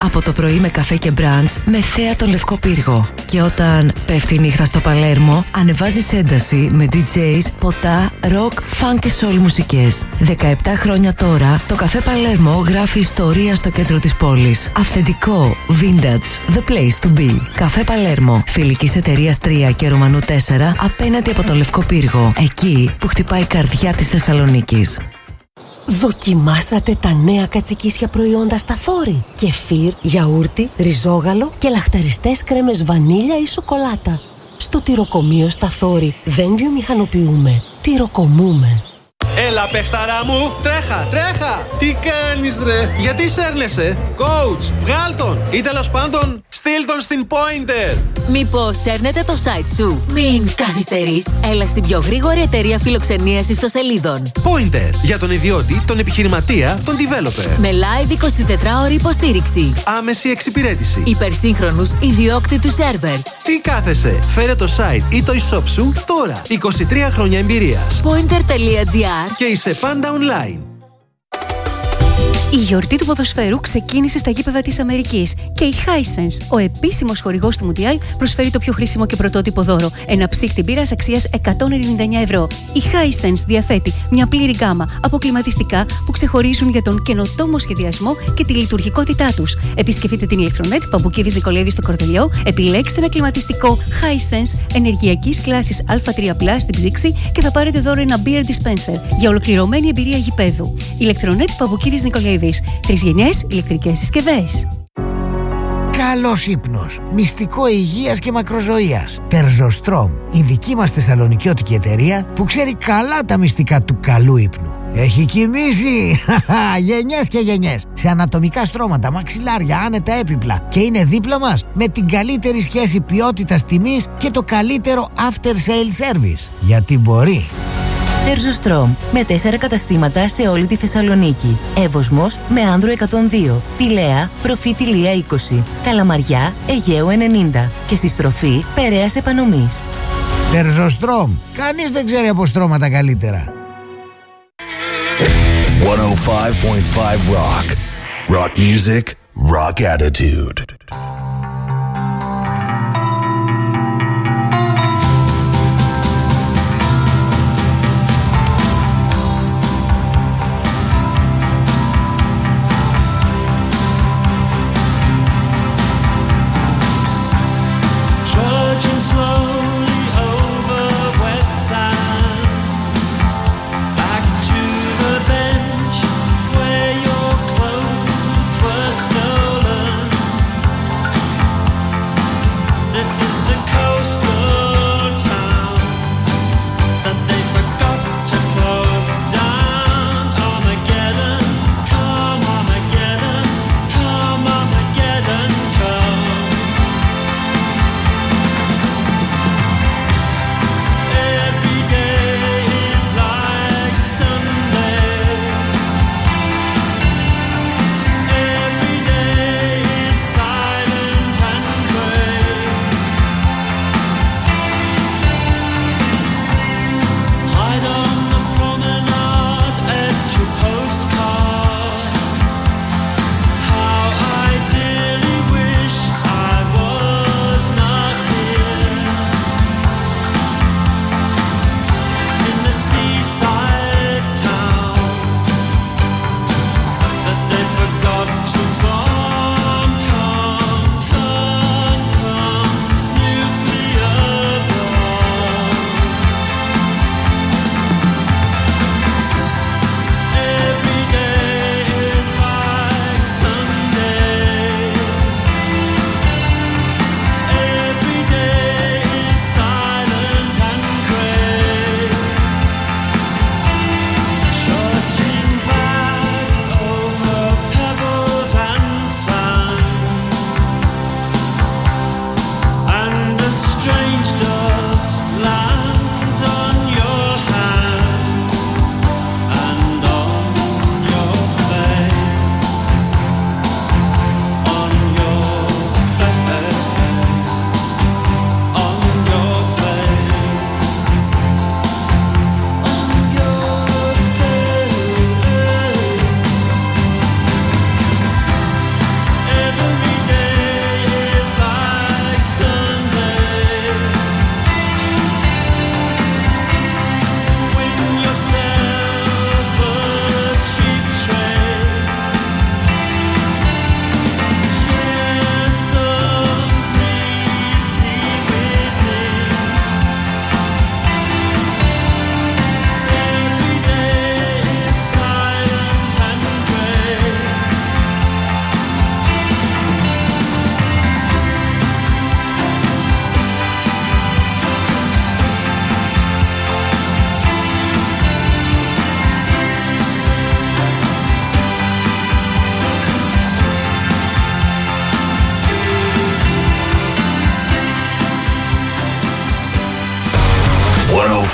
Από το πρωί με καφέ και μπραντς με θέα τον Λευκό Πύργο. Και όταν πέφτει η νύχτα στο Παλέρμο, ανεβάζεις ένταση με DJs, ποτά, rock, funk και soul μουσικές. 17 χρόνια τώρα, το καφέ Παλέρμο γράφει ιστορία στο κέντρο της πόλης. Αυθεντικό, vintage, the place to be. Καφέ Παλέρμο, Φιλικής Εταιρείας 3 και Ρωμανού 4, απέναντι από τον Λευκό Πύργο. Εκεί που χτυπάει η καρδιά της Θεσσαλονίκης. Δοκιμάσατε τα νέα κατσικίσια προϊόντα στα Θόρη? Κεφίρ, γιαούρτι, ριζόγαλο και λαχταριστές κρέμες βανίλια ή σοκολάτα. Στο τυροκομείο στα Θόρη δεν βιομηχανοποιούμε, τυροκομούμε. Έλα παιχταρά μου, τρέχα, τρέχα! Τι κάνεις ρε, γιατί σέρνεσαι? Coach, βγάλ τον ή τέλος πάντων στείλ τον στην Pointer. Μήπως σέρνετε το site σου? Μην καθυστερείς, έλα στην πιο γρήγορη εταιρεία φιλοξενίας ιστοσελίδων. Pointer, για τον ιδιώτη, τον επιχειρηματία, τον developer. Με live 24ωρη υποστήριξη. Άμεση εξυπηρέτηση. Υπερσύγχρονους ιδιόκτητους σερβερ. Τι κάθεσαι, φέρε το site ή το e-shop σου τώρα. 23 χρόνια εμπειρίας. Pointer.gr. Και είσαι πάντα online. Η γιορτή του ποδοσφαίρου ξεκίνησε στα γήπεδα της Αμερικής και η Hisense, ο επίσημος χορηγός του Μουντιάλ, προσφέρει το πιο χρήσιμο και πρωτότυπο δώρο, ένα ψύχτη μπύρας αξίας 199 ευρώ. Η Hisense διαθέτει μια πλήρη γκάμα από κλιματιστικά που ξεχωρίζουν για τον καινοτόμο σχεδιασμό και τη λειτουργικότητά τους. Επισκεφτείτε την Ηλεκτρονέτ Παμπουκίβης Νικολαίδη στο Κορδελιό, επιλέξτε ένα κλιματιστικό Hisense ενεργειακής κλάσης Α3+ στην ψήξη και θα πάρετε δώρο ένα beer dispenser για ολοκληρωμένη εμπειρία γηπέδου. Ηλεκτρονέτ Παμπουκίβης Νικολαίδη. 3 γενιές ηλεκτρικές συσκευές. Καλός ύπνος, μυστικό υγείας και μακροζωίας. Τερζοστρόμ, η δική μας θεσσαλονικιώτικη εταιρεία που ξέρει καλά τα μυστικά του καλού ύπνου. Έχει κοιμήσει γενιές και γενιές σε ανατομικά στρώματα, μαξιλάρια, άνετα έπιπλα και είναι δίπλα μας με την καλύτερη σχέση ποιότητας τιμής και το καλύτερο after sale service. Γιατί μπορεί. Τερζοστρόμ, με 4 καταστήματα σε όλη τη Θεσσαλονίκη. Εύωσμος με Άνδρο 102, Πηλαία, Προφήτηλία 20, Καλαμαριά, Αιγαίου 90 και στη στροφή Περαίας Επανομής. Τερζοστρόμ, κανείς δεν ξέρει από στρώματα καλύτερα. 105.5 Rock. Rock music, rock attitude. Stolen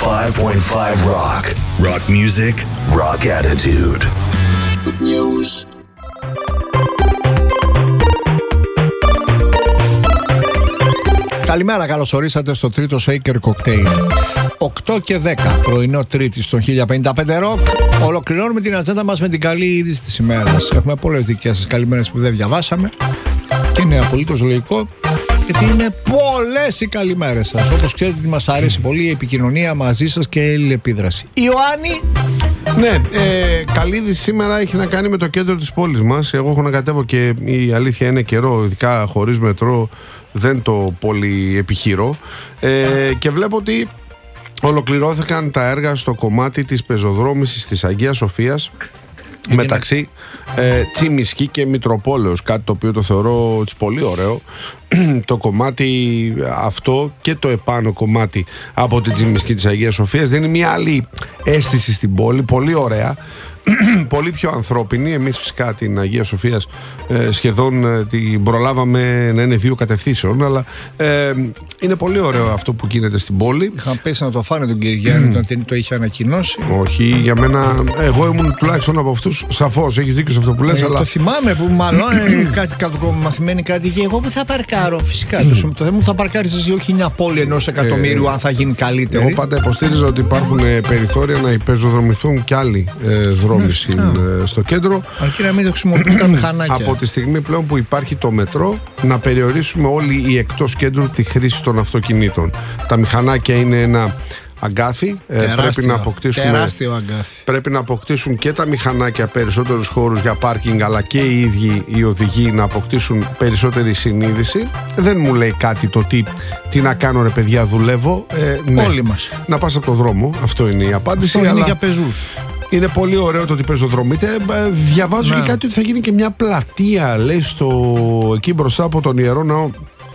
105.5 Rock. Rock music, rock attitude. Good news. Καλημέρα, καλώς ορίσατε στο τρίτο Shaker Cocktail. 8 και 10, πρωινό Τρίτη στο 1055 Rock. Ολοκληρώνουμε την ατζέντα μας με την καλή είδηση της ημέρας. Έχουμε πολλές δικές σας καλημέρες που δεν διαβάσαμε και είναι απολύτως λογικό, γιατί είναι πολλές οι καλημέρες σας. Όπως ξέρετε, μας αρέσει πολύ η επικοινωνία μαζί σας και η αλληλεπίδραση. Ιωάννη! Ναι, καλή είδηση σήμερα έχει να κάνει με το κέντρο της πόλης μας. Εγώ έχω να κατέβω και η αλήθεια είναι καιρό, ειδικά χωρίς μετρό δεν το πολύ επιχειρώ, και βλέπω ότι ολοκληρώθηκαν τα έργα στο κομμάτι της πεζοδρόμησης της Αγίας Σοφίας μεταξύ Τσιμισκή και Μητροπόλεως, κάτι το οποίο το θεωρώ πολύ ωραίο. Το κομμάτι αυτό και το επάνω κομμάτι από την Τσιμισκή της Αγίας Σοφίας δίνει μια άλλη αίσθηση στην πόλη, πολύ ωραία, πολύ πιο ανθρώπινη. Εμείς φυσικά την Αγία Σοφίας σχεδόν την προλάβαμε να είναι 2 κατευθύνσεων, αλλά είναι πολύ ωραίο αυτό που γίνεται στην πόλη. Είχαν πέσει να το φάνε τον κύριο Γιάννη όταν το είχε ανακοινώσει. Όχι, για μένα, εγώ ήμουν τουλάχιστον από αυτούς. Σαφώς, έχεις δίκιο σε αυτό που λες, αλλά το θυμάμαι που μάλλον κάτι κακομαθημένη κάτι και εγώ που θα παρκάρω. Φυσικά το θέμα μου θα παρκάρεις εσύ, όχι μια πόλη 1 εκατομμύριου, αν θα γίνει καλύτερη. Εγώ πάντα υποστήριζα ότι υπάρχουν περιθώρια να υπερζωδρομηθούν κι άλλοι δρόμοι στο κέντρο. Αρκεί να μην το χρησιμοποιούν τα μηχανάκια. Από τη στιγμή πλέον που υπάρχει το μετρό, να περιορίσουμε όλοι οι εκτός κέντρου τη χρήση των αυτοκινήτων. Τα μηχανάκια είναι ένα αγκάθι. Τεράστιο αγκάθι. Πρέπει να αποκτήσουν και τα μηχανάκια περισσότερους χώρους για πάρκινγκ, αλλά και οι ίδιοι οι οδηγοί να αποκτήσουν περισσότερη συνείδηση. Δεν μου λέει κάτι το τι να κάνω, ρε παιδιά, δουλεύω. Ναι. Όλοι μας. Να πας από το δρόμο. Αυτό είναι η απάντηση. Αυτό είναι για πεζούς. Είναι πολύ ωραίο το ότι πεζοδρομείται. Διαβάζω και κάτι ότι θα γίνει και μια πλατεία, λέει, εκεί μπροστά από τον Ιερό Ναό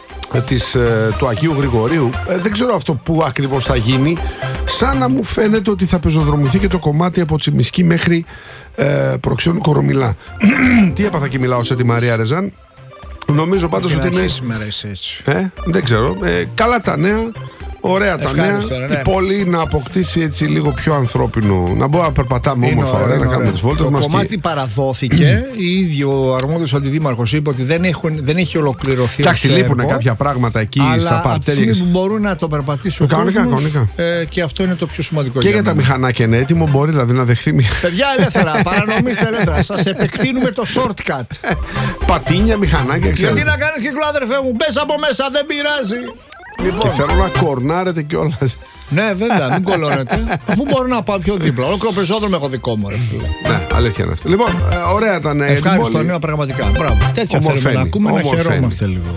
του Αγίου Γρηγορίου. Δεν ξέρω αυτό που ακριβώς θα γίνει. Σαν να μου φαίνεται ότι θα πεζοδρομηθεί και το κομμάτι από Τσιμισκή μέχρι Προξιών Κορομιλά. Τι έπαθα και μιλάω σε τη Μαρία Ρεζάν. Νομίζω πάντως ότι είναι. Σήμερα είσαι έτσι. Δεν ξέρω. Καλά τα νέα. Ωραία τα νέα. Ναι. Η πόλη να αποκτήσει έτσι λίγο πιο ανθρώπινο. Να μπορούμε να περπατάμε όμορφα, ωραία, να κάνουμε τις βόλτες μας. Το κομμάτι παραδόθηκε. Ίδιο ο αρμόδιος αντιδήμαρχος είπε ότι δεν έχει ολοκληρωθεί. Εντάξει, λείπουν κάποια πράγματα εκεί στα παρτέρια. Αλλά που μπορούν να το περπατήσει ο κόσμος, και αυτό είναι το πιο σημαντικό. Και για τα μηχανάκια είναι έτοιμο, μπορεί δηλαδή να δεχθεί μια. Παιδιά, ελεύθερα, παρανομήστε ελεύθερα. Σας επεκτείνουμε το shortcut. Πατίνια, μηχανάκια, ξέρω. Γιατί να κάνεις κύκλο, αδερφέ μου, μπες από μέσα, δεν πειράζει. Και θέλω να κορνάρετε κιόλας. Ναι, βέβαια, μην κολώνετε. Αφού μπορώ να πάω πιο δίπλα. Ολόκληρο πεζόδρομο έχω δικό μου, ρε φίλε. Ναι, αλήθεια είναι αυτό. Λοιπόν, ωραία ήταν. Ευχάριστο, νέο πραγματικά. Μπράβο. Τέτοια θέλουμε να ακούμε, να χαιρόμαστε λίγο.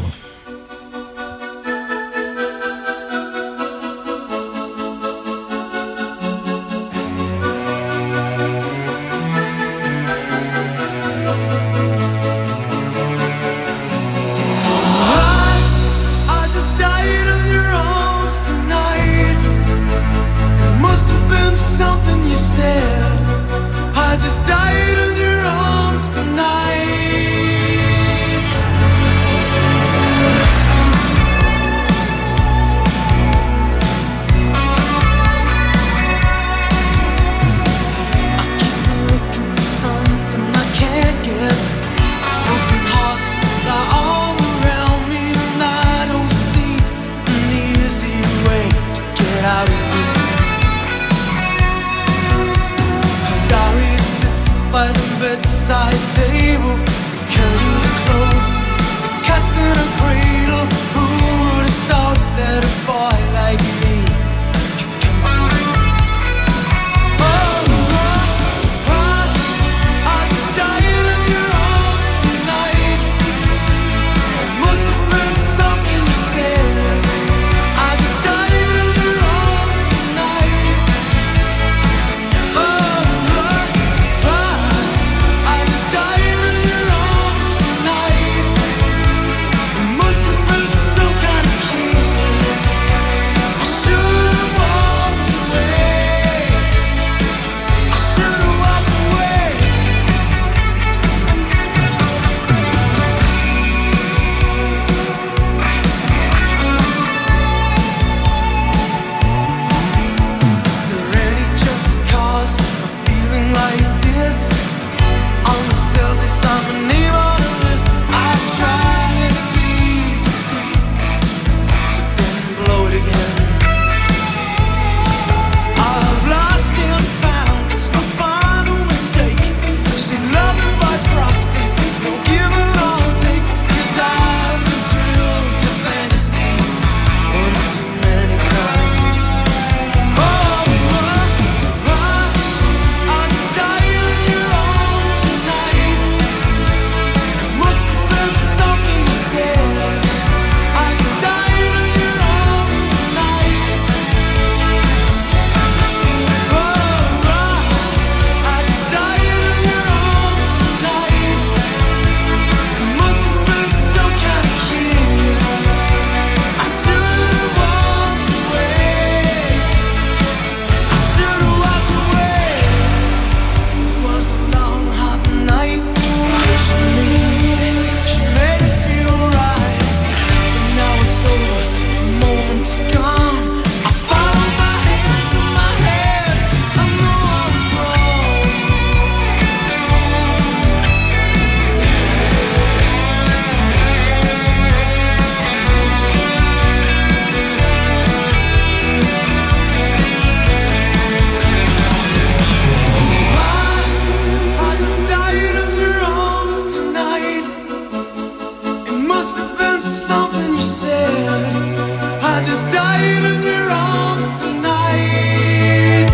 must have been something you said. I just died in your arms tonight.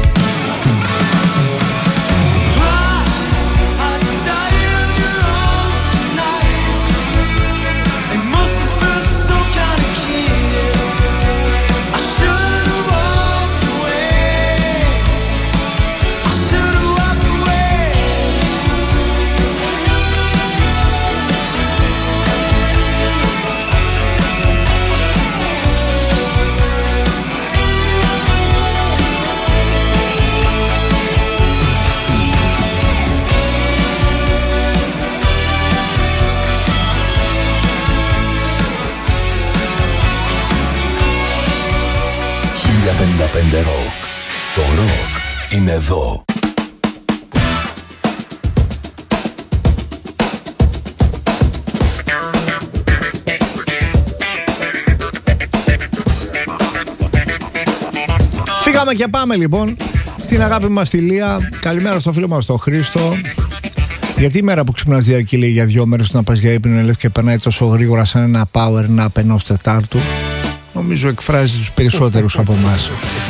I just died in your arms tonight. It must have been some kind of kiss. I should have walked away. I should have walked away. Rock. Το rock είναι εδώ. Φύγαμε και πάμε λοιπόν στην αγάπη μας τη Λία. Καλημέρα στο φίλο μας τον Χρήστο. Γιατί η μέρα που ξυπνάς διαρκεί λέει για 2 μέρες να πας για ύπνο λες και περνάει τόσο γρήγορα σαν ένα power nap ενός Τετάρτου. Νομίζω εκφράζει τους περισσότερους από εμάς.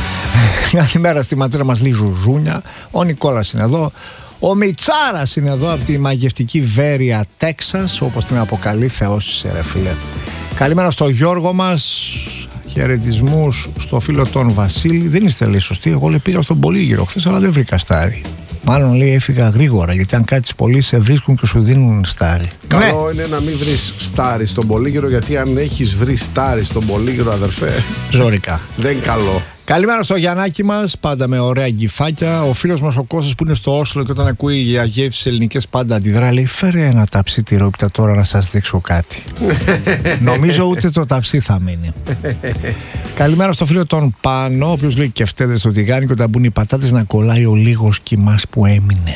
Καλημέρα στη ματέρα μας Λίζου Ζούνια. Ο Νικόλας είναι εδώ. Ο Μιτσάρας είναι εδώ από τη μαγευτική Βέρεια Τέξας, όπως την αποκαλεί. Θεός ρε φίλε. Καλημέρα στο Γιώργο μας. Χαιρετισμούς στο φίλο τον Βασίλη. Δεν είστε λέει σωστοί. Εγώ λέει πήγα στον Πολύγυρο χθες, αλλά δεν βρήκα στάρι. Μάλλον λέει έφυγα γρήγορα, γιατί αν κάτσεις πολύ σε βρίσκουν και σου δίνουν στάρι. Καλό είναι να μην βρεις στάρι στον Πολύγυρο, γιατί αν έχεις βρει στάρι στον Πολύγυρο, αδερφέ, ζώρικα. Δεν είναι καλό. Καλημέρα στο Γιαννάκι μας, πάντα με ωραία γκυφάκια. Ο φίλος μας ο Κώστας που είναι στο Όσλο και όταν ακούει για γεύσεις ελληνικές πάντα αντιδρά, λέει φέρε ένα ταψί τυρόπιτα τώρα να σας δείξω κάτι. Νομίζω ούτε το ταψί θα μείνει. Καλημέρα στο φίλο τον Πάνο, ο οποίος λέει και φταίδε στο τηγάνι και όταν μπουν οι πατάτες να κολλάει ο λίγος κοιμάς που έμεινε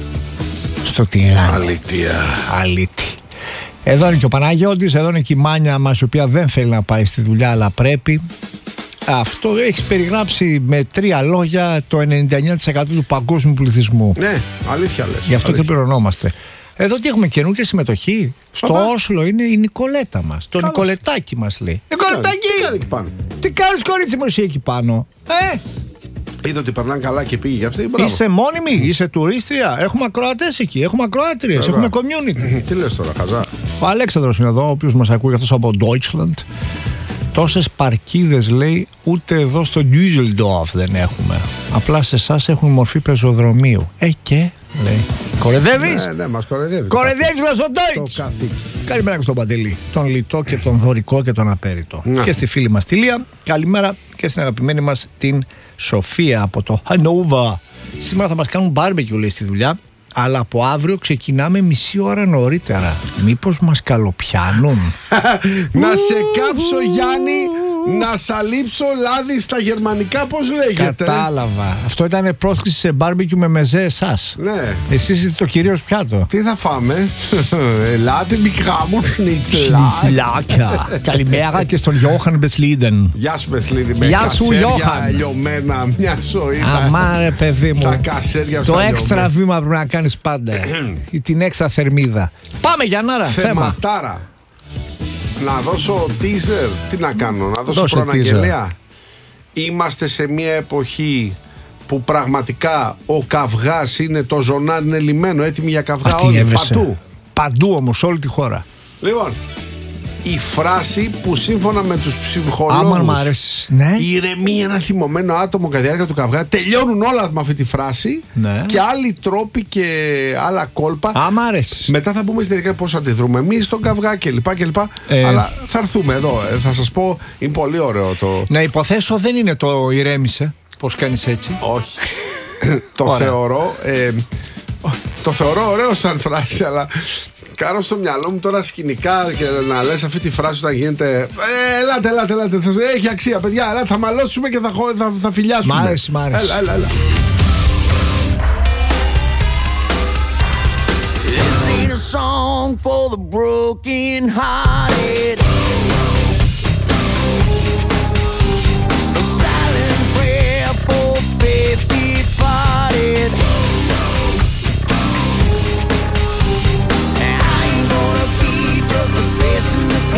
στο τηγάνι. Αλήτη. Εδώ είναι και ο Παναγιώτης, εδώ είναι και η Μάνια μας η οποία δεν θέλει να πάει στη δουλειά αλλά πρέπει. Αυτό έχει περιγράψει με 3 λόγια το 99% του παγκόσμιου πληθυσμού. Ναι, αλήθεια λες. Γι' αυτό και πληρωνόμαστε. Εδώ τι έχουμε καινούργια συμμετοχή. Στο Όσλο είναι η Νικολέτα μας. Το Νικολετάκι μας λέει. Νικολετάκι! Τι κάνει εκεί πάνω? Τι κάνεις κορίτσι μου εσύ εκεί πάνω? Είδα ότι περνάνε καλά και πήγε για αυτή. Είσαι μόνιμη, είσαι τουρίστρια. Έχουμε ακροατές εκεί, έχουμε ακροάτριες, έχουμε community. Τι λες τώρα, χαζά? Ο Αλέξανδρος είναι εδώ, ο οποίος μας ακούει αυτός από Deutschland. Τόσες παρκίδες λέει ούτε εδώ στο Düsseldorf δεν έχουμε. Απλά σε εσάς έχουν μορφή πεζοδρομίου. Και λέει. Κορεδεύεις? Ναι, μας κορεδεύει. Κορεδεύεις με στο Deutsch. Καλημέρα και στον Παντελή. Τον Λιτό και τον Δωρικό και τον Απέριτο. Και στη φίλη μας τη Λία. Καλημέρα και στην αγαπημένη μας την Σοφία από το Hannover. Σήμερα θα μας κάνουν barbecue λέει στη δουλειά. Αλλά από αύριο ξεκινάμε μισή ώρα νωρίτερα. Μήπως μας καλοπιάνουν? Να σε κάψω Γιάννη, να σαλείψω λάδι στα γερμανικά, πώς λέγεται? Κατάλαβα. Αυτό ήταν πρόσκληση σε μπάρμπεκιου με μεζέ εσάς. Ναι. Εσείς είστε το κυρίως πιάτο. Τι θα φάμε? Ελάτε μικρά μου σνιτσελάκια. Καλημέρα και στον Γιώχαν Μπεσλίδεν. Γεια σου Μπεσλίδη. Με γεια σου Γιώχαν. Λιωμένα μια ζωή. Αμά ρε παιδί μου. Το έξτρα βήμα πρέπει να κάνεις πάντα. Την έξτρα θερμίδα. Πάμε Γιαννάρα. Θεματάρα. Να δώσω teaser. Τι να κάνω? Να δώσω προαναγγελία? Είμαστε σε μια εποχή που πραγματικά ο καυγάς είναι, το ζωνάρι είναι λιμένο, έτοιμοι για καυγά όλοι, παντού όμως, όλη τη χώρα. Λοιπόν, η φράση που σύμφωνα με τους ψυχολόγους ηρεμεί ένα θυμωμένο άτομο κατά τη διάρκεια του καυγά, τελειώνουν όλα με αυτή τη φράση, και άλλοι τρόποι και άλλα κόλπα. Μετά θα πούμε στην τελικά πώς αντιδρούμε εμείς στον καυγά κλπ. Αλλά θα έρθουμε εδώ, θα σας πω, είναι πολύ ωραίο το... Να υποθέσω δεν είναι το ηρέμησε. Πώς κάνεις έτσι? Όχι. Το θεωρώ ωραίο σαν φράση, αλλά κάνω στο μυαλό μου τώρα σκηνικά και να λες αυτή τη φράση όταν γίνεται ελάτε, έχει αξία παιδιά, ελάτε, θα μαλώσουμε και θα φιλιάσουμε. Μ' άρεσε. Έλα. This ain't a song for the broken hearted. A silent prayer for faith departed. And I ain't gonna be just a face in the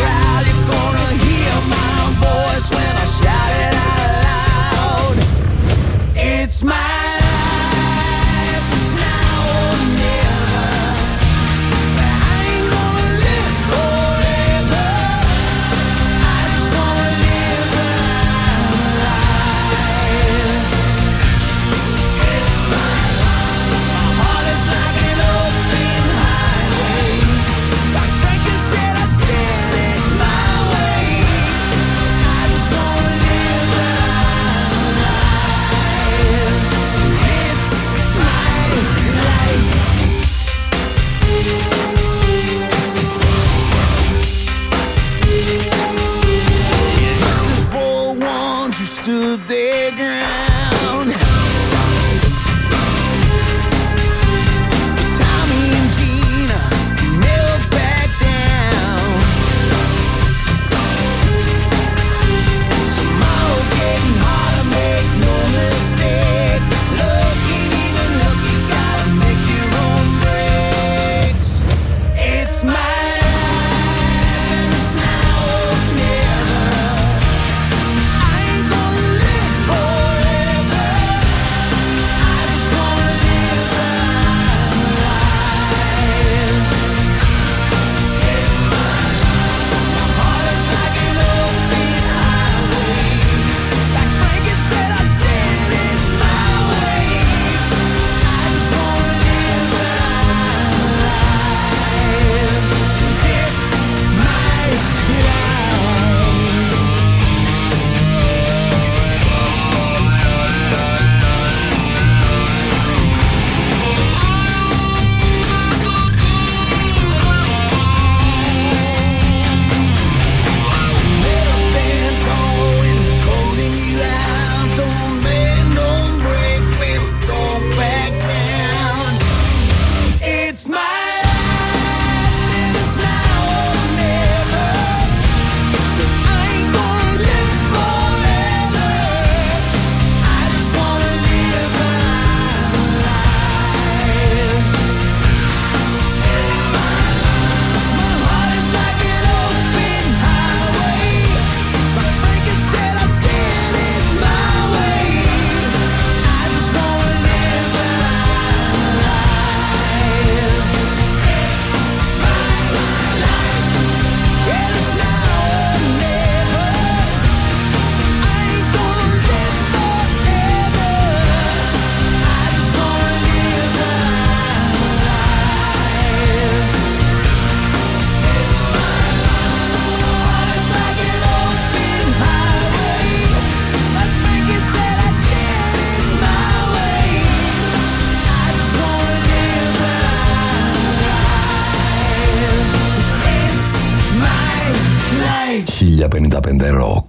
1055 Rock.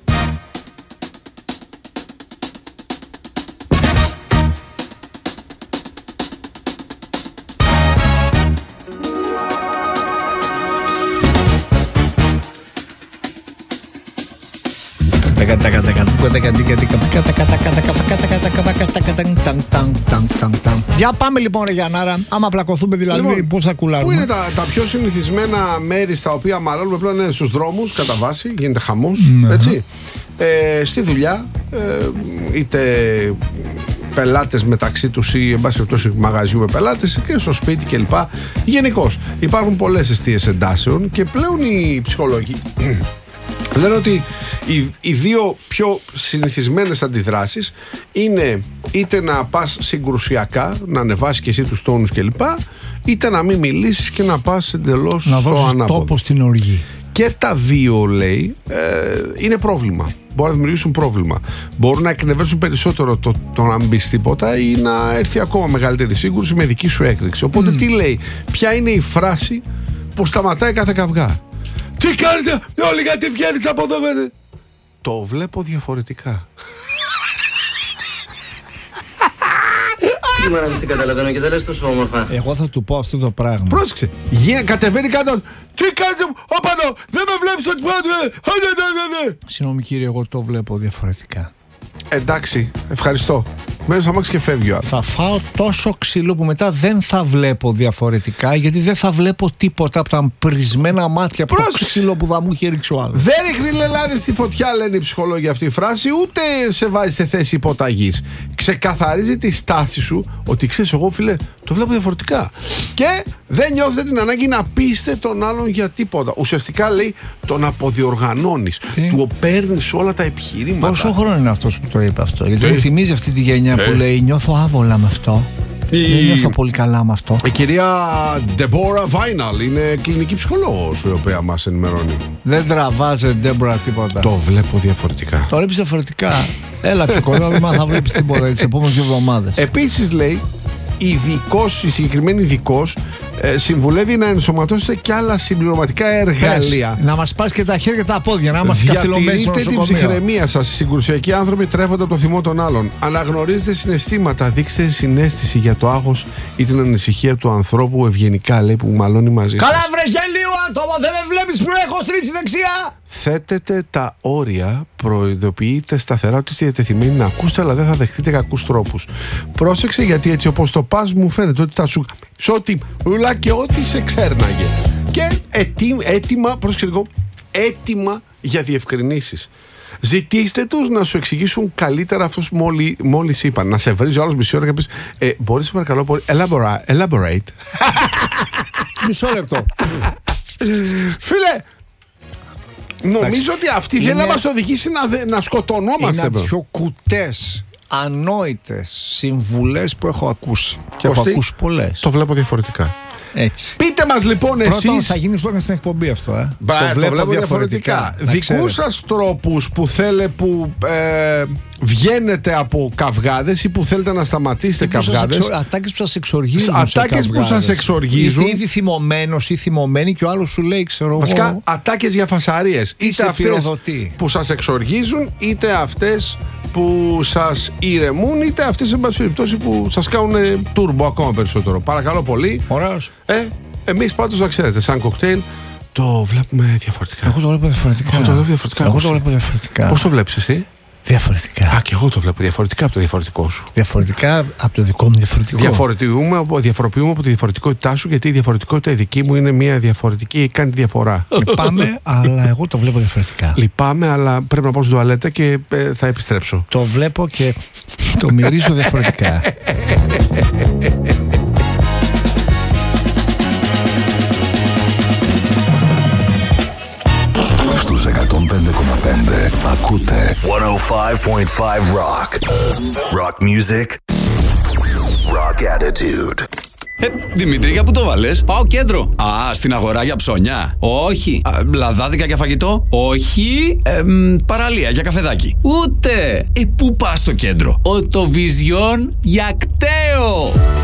Για πάμε λοιπόν ρε Γιαννάρα. Άμα πλακωθούμε δηλαδή, Λοιπόν, πώς θα κουλάρουμε? Πού είναι τα πιο συνηθισμένα μέρη στα οποία μαλώνουμε? Πλέον είναι στους δρόμους, κατά βάση, γίνεται χαμός, έτσι. Στη δουλειά, είτε πελάτες μεταξύ τους ή εν πάση περιπτώσει μαγαζιού με πελάτες, και στο σπίτι κλπ. Γενικώς υπάρχουν πολλές εστίες εντάσεων και πλέον οι ψυχολόγοι λένε ότι οι δύο πιο συνηθισμένες αντιδράσεις είναι είτε να πας συγκρουσιακά, να ανεβάσεις και εσύ τους τόνους κλπ, είτε να μην μιλήσεις και να πας εντελώς να στο δώσεις ανάποδο. τόπο στην οργή. Και τα δύο, λέει, είναι πρόβλημα. Μπορεί να δημιουργήσουν πρόβλημα. Μπορούν να εκνευρίσουν περισσότερο το να μην πεις τίποτα ή να έρθει ακόμα μεγαλύτερη σύγκρουση με δική σου έκρηξη. Οπότε τι λέει, ποια είναι η φράση που σταματάει κάθε καυγά? Τι κάνεις όλοι, γιατί βγαίνεις από εδώ? Το βλέπω διαφορετικά. Τι μάνα, δεν καταλαβαίνω και δεν λες τόσο όμορφα. Εγώ θα του πω αυτό το πράγμα. Πρόσεξε, κατεβαίνει κάτω. Τι κάνεις απάνω, δεν με βλέπεις ότι πάω? Συγγνώμη κύριε, εγώ το βλέπω διαφορετικά. Εντάξει, ευχαριστώ. Μένω στα μάξι και φεύγει ο άλλος. Θα φάω τόσο ξύλο που μετά δεν θα βλέπω διαφορετικά, γιατί δεν θα βλέπω τίποτα από τα πρισμένα μάτια από το ξύλο που θα μου έχει ρίξει ο άλλος. Δεν ρίχνει λελάδες στη φωτιά, λένε οι ψυχολόγοι αυτή η φράση, ούτε σε βάζει σε θέση υποταγής. Ξεκαθαρίζει τη στάση σου ότι ξέρεις, εγώ φίλε, το βλέπω διαφορετικά. Και δεν νιώθετε την ανάγκη να πείστε τον άλλον για τίποτα. Ουσιαστικά λέει, τον αποδιοργανώνεις. Του παίρνεις όλα τα επιχειρήματα. Πόσο χρόνο είναι αυτός που το είπε αυτό? Γιατί μου θυμίζει αυτή τη γενιά που λέει νιώθω άβολα με αυτό. Δεν νιώθω πολύ καλά με αυτό. Η κυρία Ντεμπόρα Βάιναλ είναι κλινική ψυχολόγος, η οποία μας ενημερώνει. Δεν τραβάζει Ντέμπορα τίποτα. Το βλέπω διαφορετικά. Το βλέπεις διαφορετικά. Έλα πιο κοντά, δεν θα βλέπεις τίποτα τις επόμενες 2 εβδομάδες. Επίσης λέει, η συγκεκριμένη ειδικός συμβουλεύει να ενσωματώσετε και άλλα συμπληρωματικά εργαλεία. Να μας πάρεις και τα χέρια και τα πόδια, να είμαστε καθυλωμένοι στο νοσοκομείο. Διατηρείτε την ψυχραιμία σας. Οι συγκρουσιακοί άνθρωποι τρέφονται από το θυμό των άλλων. Αναγνωρίζετε συναισθήματα, δείξτε συναίσθηση για το άγχος ή την ανησυχία του ανθρώπου ευγενικά, λέει, που μαλώνει μαζί. Καλά βρε γελίο άτομο, δεν με βλέπεις που έχω στρίψει δεξιά? Θέτετε τα όρια, προειδοποιείτε σταθερά ότι είστε διατεθειμένοι να ακούσετε, αλλά δεν θα δεχτείτε κακούς τρόπους. Πρόσεξε, γιατί έτσι όπως το πας μου φαίνεται ότι θα σου σε ό,τι ούλα και ό,τι σε ξέρναγε. Και έτοιμα, πρόσεξε λίγο, έτοιμα για διευκρινήσεις. Ζητήστε τους να σου εξηγήσουν καλύτερα αυτός που μόλις είπαν. Να σε βρίζει ο άλλος μισή ώρα και πεις μπορείς παρακαλώ πολύ, elaborate. Μισό λεπτό. Φίλε, νομίζω ότι αυτή θέλει να μας οδηγήσει να σκοτωνόμαστε. Είναι πιο κουτές, ανόητες συμβουλές που έχω ακούσει. Και έχω ακούσει πολλές. Το βλέπω διαφορετικά. Έτσι. Πείτε μας λοιπόν εσείς. Πρώτον, θα γίνει στο στην εκπομπή αυτό. Το βλέπω διαφορετικά. Δικούς σας τρόπους που βγαίνετε από καυγάδες ή που θέλετε να σταματήσετε καυγάδες. Ατάκες που σας εξοργίζουν. Ατάκες που σας εξοργίζουν. Είστε ήδη θυμωμένος ή θυμωμένη και ο άλλος σου λέει, ξέρω εγώ. Βασικά, ατάκες για φασαρίες. Είτε αυτές που σας εξοργίζουν, είτε αυτές που σας ηρεμούν, είτε αυτές εν πάση περιπτώσει που σας κάνουν τούρμπο ακόμα περισσότερο. Παρακαλώ πολύ. Ωραίος. Εμείς πάντως να ξέρετε, σαν κοκτέιλ το βλέπουμε διαφορετικά. Εγώ το βλέπω διαφορετικά. Πώς το βλέπεις εσύ? Διαφορετικά. Και εγώ το βλέπω διαφορετικά από το διαφορετικό σου. Διαφορετικά από το δικό μου διαφορετικό. Διαφοροποιούμε από τη διαφορετικότητά σου, γιατί η διαφορετικότητα η δική μου είναι μια διαφορετική, κάνει διαφορά. Λυπάμαι, αλλά εγώ το βλέπω διαφορετικά. Λυπάμαι, αλλά πρέπει να πάω στην τουαλέτα και θα επιστρέψω. Το βλέπω και το μυρίζω διαφορετικά. Στους 105,5 ακούτε 105.5 Rock. Rock music. Rock attitude. Δημήτρη, για πού το βάλες? Πάω κέντρο. Στην αγορά για ψώνια? Όχι. Λαδάδικα για φαγητό? Όχι. Παραλία για καφεδάκι? Ούτε. Πού πας στο κέντρο? Οτοβιζιόν για κταίο.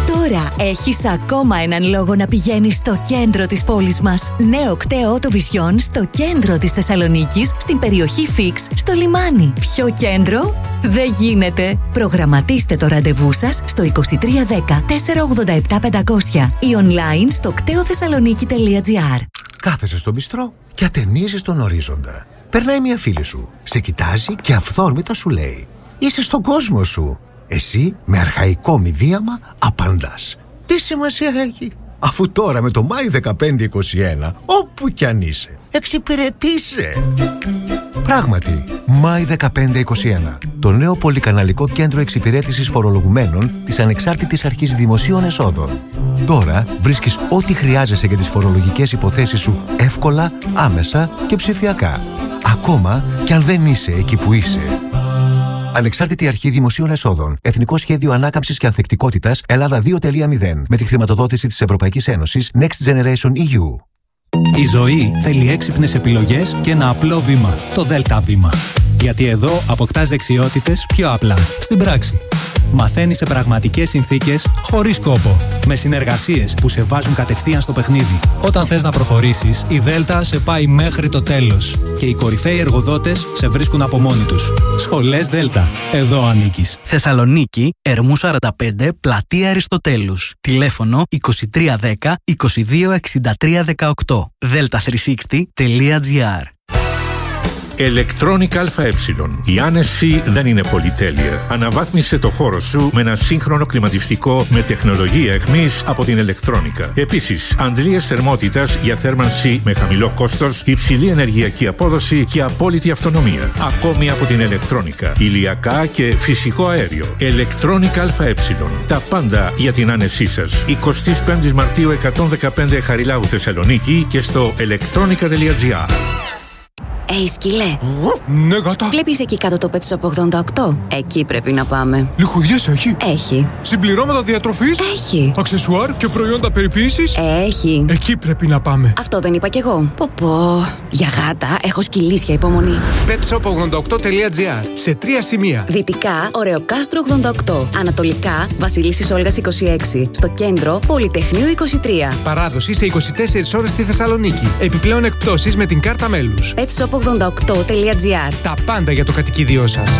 Τώρα έχεις ακόμα έναν λόγο να πηγαίνεις στο κέντρο της πόλης μας. Νέο κτέο Auto Vision στο κέντρο της Θεσσαλονίκης, στην περιοχή Φίξ, στο λιμάνι. Πιο κέντρο δεν γίνεται. Προγραμματίστε το ραντεβού σας στο 2310 487 500 ή online στο κτεοθεσσαλονίκη.gr. Κάθεσαι στο μπιστρό και ατενίζεις τον ορίζοντα. Περνάει μια φίλη σου, σε κοιτάζει και αυθόρμητα σου λέει: είσαι στον κόσμο σου. Εσύ με αρχαϊκό μηδίαμα απαντάς: τι σημασία έχει, αφού τώρα με το Μάη 1521 όπου κι αν είσαι εξυπηρετείσαι. Πράγματι, Μάη 1521, το νέο πολυκαναλικό κέντρο εξυπηρέτησης φορολογουμένων της Ανεξάρτητης Αρχής Δημοσίων Εσόδων. Τώρα βρίσκεις ό,τι χρειάζεσαι για τις φορολογικές υποθέσεις σου εύκολα, άμεσα και ψηφιακά. Ακόμα κι αν δεν είσαι εκεί που είσαι. Ανεξάρτητη Αρχή Δημοσίων Εσόδων. Εθνικό Σχέδιο Ανάκαμψης και Ανθεκτικότητας Ελλάδα 2.0. Με τη χρηματοδότηση της Ευρωπαϊκής Ένωσης Next Generation EU. Η ζωή θέλει έξυπνες επιλογές και ένα απλό βήμα. Το ΔΕΛΤΑ βήμα. Γιατί εδώ αποκτάς δεξιότητες πιο απλά. Στην πράξη. Μαθαίνεις σε πραγματικές συνθήκες, χωρίς κόπο. Με συνεργασίες που σε βάζουν κατευθείαν στο παιχνίδι. Όταν θες να προχωρήσεις, η ΔΕΛΤΑ σε πάει μέχρι το τέλος. Και οι κορυφαίοι εργοδότες σε βρίσκουν από μόνοι τους. Σχολές ΔΕΛΤΑ. Εδώ ανήκεις. Θεσσαλονίκη, Ερμού 45, Πλατεία Αριστοτέλους. Τηλέφωνο 2310 22 63 18. delta360.gr. Electronic ΑΕ. Η άνεση δεν είναι πολυτέλεια. Αναβάθμισε το χώρο σου με ένα σύγχρονο κλιματιστικό με τεχνολογία εχμής από την Electronica. Επίσης, αντλίες θερμότητας για θέρμανση με χαμηλό κόστος, υψηλή ενεργειακή απόδοση και απόλυτη αυτονομία. Ακόμη από την Electronica. Ηλιακά και φυσικό αέριο. Electronic ΑΕ. Τα πάντα για την άνεσή σας. 25 Μαρτίου 115 Χαριλάου Θεσσαλονίκη και στο electronica.gr. Σκυλέ. Ναι, γάτα. Βλέπεις εκεί κάτω το Pet Shop 88? Εκεί πρέπει να πάμε. Λιχουδιές έχει? Έχει. Συμπληρώματα διατροφής? Έχει. Αξεσουάρ και προϊόντα περιποίησης? Έχει. Εκεί πρέπει να πάμε. Αυτό δεν είπα κι εγώ. Πω. Για γάτα έχω σκυλίσια υπομονή. petshop88.gr. Σε 3 σημεία. Δυτικά, Ωρεοκάστρο 88. Ανατολικά, Βασιλίσσης Όλγας 26. Στο κέντρο, Πολυτεχνείου 23. Παράδοση σε 24 ώρες στη Θεσσαλονίκη. Επιπλέον εκπτώσεις με την κάρτα μέλους. petshop88.gr. Τα πάντα για το κατοικίδιό σας.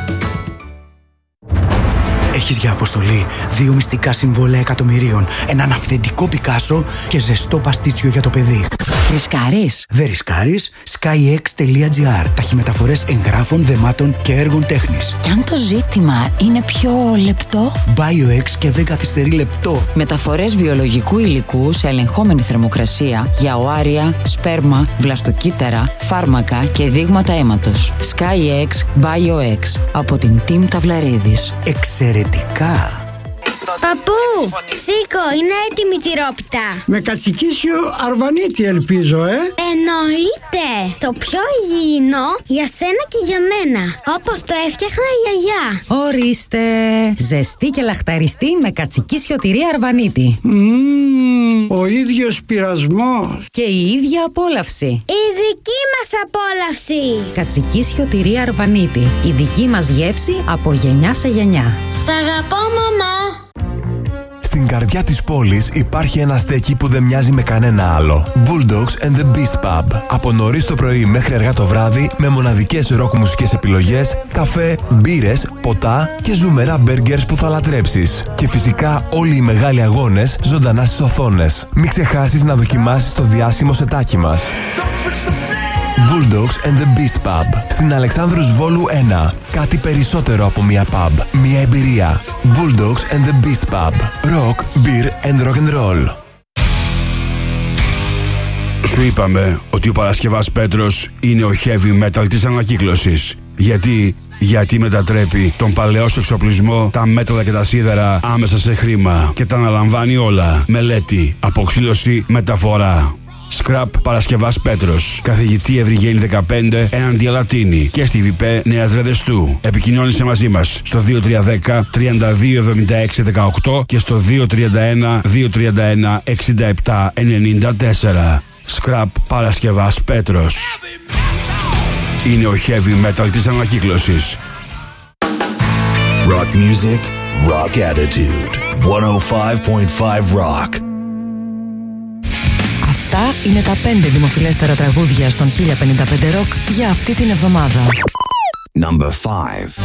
Έχεις για αποστολή 2 μυστικά συμβόλαια εκατομμυρίων, έναν αυθεντικό Πικάσο και ζεστό παστίτσιο για το παιδί. Ρισκάρεις? Δεν ρισκάρεις. skyx.gr. Ταχυμεταφορές εγγράφων, δεμάτων και έργων τέχνης. Κι αν το ζήτημα είναι πιο λεπτό? BioX και δεν καθυστερεί λεπτό. Μεταφορές βιολογικού υλικού σε ελεγχόμενη θερμοκρασία για οάρια, σπέρμα, βλαστοκύτταρα, φάρμακα και δείγματα αίματος. SkyX BioX από την Team Ταυλαρίδης. Εξαιρετικά. Παππού, σήκω, είναι έτοιμη η τυρόπιτα. Με κατσικίσιο αρβανίτη ελπίζω, Εννοείται. Το πιο υγιεινό για σένα και για μένα. Όπως το έφτιαχνα η γιαγιά. Ορίστε. Ζεστή και λαχταριστή με κατσικίσιο τυρί αρβανίτη. Ο ίδιος πειρασμός. Και η ίδια απόλαυση. Η δική μας απόλαυση. Κατσικίσιο τυρί αρβανίτη. Η δική μας γεύση από γενιά σε γενιά. Σ' αγαπώ, μαμά. Στην καρδιά της πόλης υπάρχει ένα στέκι που δεν μοιάζει με κανένα άλλο. Bulldogs and the Beast Pub. Από νωρίς το πρωί μέχρι αργά το βράδυ, με μοναδικές ροκ μουσικές επιλογές, καφέ, μπύρες, ποτά και ζουμερά μπέργκερς που θα λατρέψεις. Και φυσικά όλοι οι μεγάλοι αγώνες ζωντανά στις οθόνες. Μην ξεχάσεις να δοκιμάσεις το διάσημο σετάκι μας. Bulldogs and the Beast Pub. Στην Αλεξάνδρους Βόλου 1. Κάτι περισσότερο από μια pub. Μια εμπειρία. Bulldogs and the Beast Pub. Rock, beer and rock and roll. Σου είπαμε ότι ο Παρασκευάς Πέτρος είναι ο heavy metal της ανακύκλωσης. Γιατί μετατρέπει τον παλαιό σου εξοπλισμό, τα μέταλλα και τα σίδερα άμεσα σε χρήμα και τα αναλαμβάνει όλα. Μελέτη, αποξήλωση, μεταφορά. Scrap Παρασκευάς Πέτρος. Καθηγητή Ευρυγένη 15 έναντι Αλατίνη και στη ΒΠ Νέας Ρεδεστού. Επικοινώνησε μαζί μας στο 2310 3276 18 και στο 231 231 67 94. Scrap Παρασκευάς Πέτρος. Είναι ο heavy metal της ανακύκλωσης. Rock music Rock Attitude. 105.5 Rock. Αυτά είναι τα 5 δημοφιλέστερα τραγούδια στον 1055 Rock για αυτή την εβδομάδα. Number 5.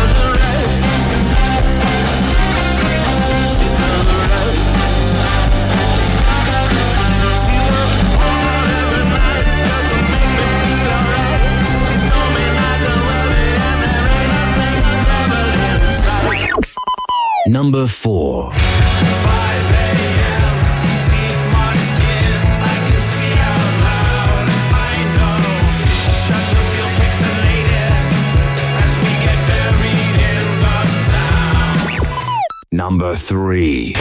Number 4. Number 3.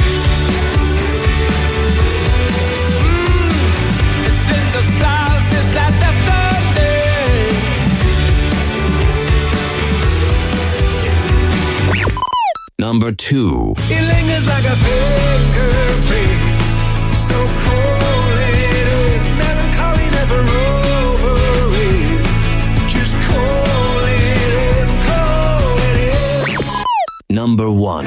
Number 2. It lingers like a fingerprint, so cold-headed, melancholy, never over it. Just cold-headed, cold-headed. Number 1.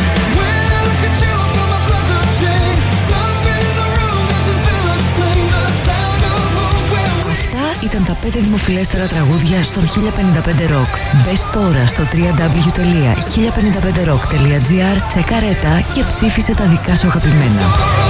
Ήταν τα 5 δημοφιλέστερα τραγούδια στον 1055 Rock. Μπες τώρα στο www.1055rock.gr, τσεκάρε και ψήφισε τα δικά σου αγαπημένα.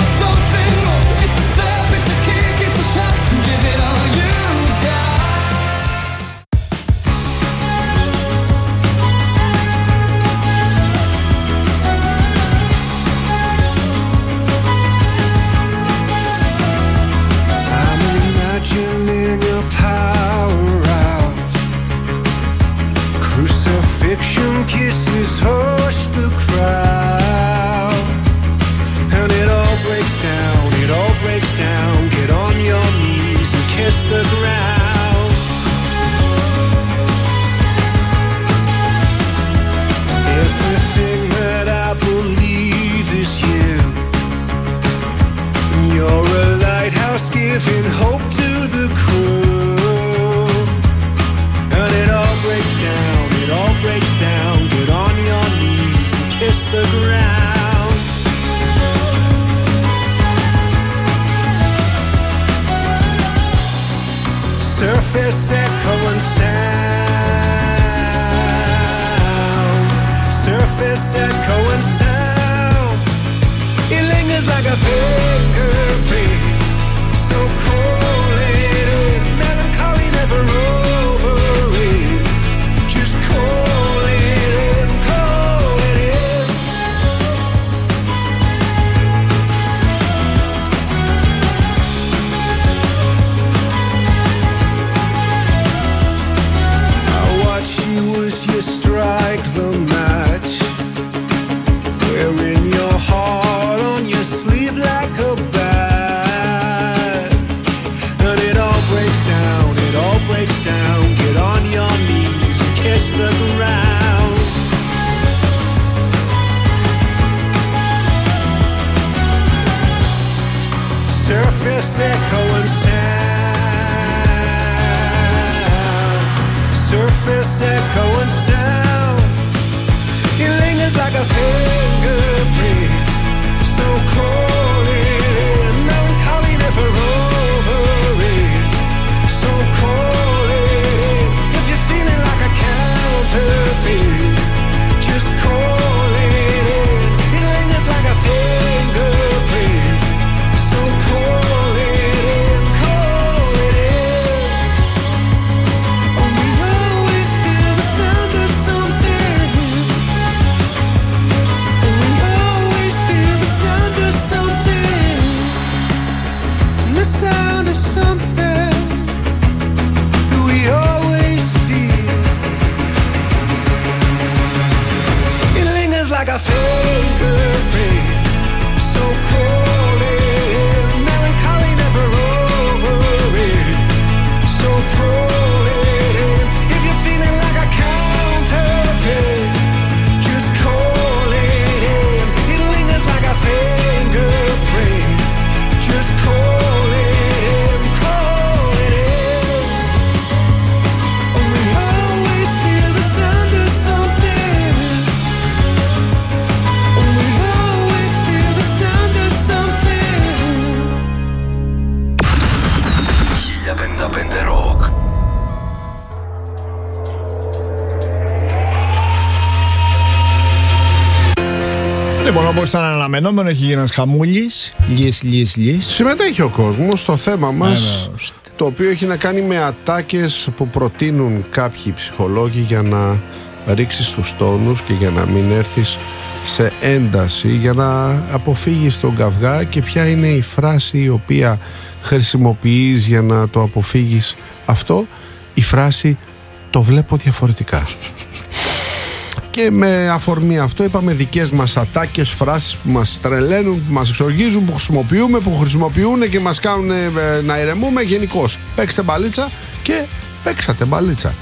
Crucifixion kisses hush the crowd, and it all breaks down, get on your knees and kiss the ground. Everything that I believe is you, you're a lighthouse giving hope to the crew, and it all breaks down, get on your knees and kiss the ground. Surface echo and sound, surface echo and sound. It lingers like a fingerprint, so cold-headed, melancholy, never over it. Just cold-headed, cold-headed. I watch you as you strike the match, wearing your heart on your sleeve like a badge. And it all breaks down, get on your knees and kiss the ground. Surface echo and sound, surface echo and sound. It lingers like a fingerprint, so cold-headed, melancholy, never over it. So cold-headed, if you're feeling like a counterfeit, just cold-headed. It lingers like a fingerprint, so cold-headed, cold-headed. Oh, we always feel the sound of something. Oh, we always feel the sound of something. Λοιπόν, όπως ήταν αναμενόμενο, έχει γίνει ένας χαμούλης. Λύς. Συμμετέχει ο κόσμος στο θέμα μας, το οποίο έχει να κάνει με ατάκες που προτείνουν κάποιοι ψυχολόγοι για να ρίξεις τους τόνους και για να μην έρθεις σε ένταση, για να αποφύγεις τον καυγά, και ποια είναι η φράση η οποία χρησιμοποιείς για να το αποφύγεις αυτό. Η φράση «το βλέπω διαφορετικά». Και με αφορμή αυτό είπαμε δικές μας ατάκες, φράσεις που μας τρελαίνουν, που μας εξοργίζουν, που χρησιμοποιούμε, που χρησιμοποιούν και μας κάνουν να ηρεμούμε. Γενικώς παίξτε μπαλίτσα, και παίξατε μπαλίτσα.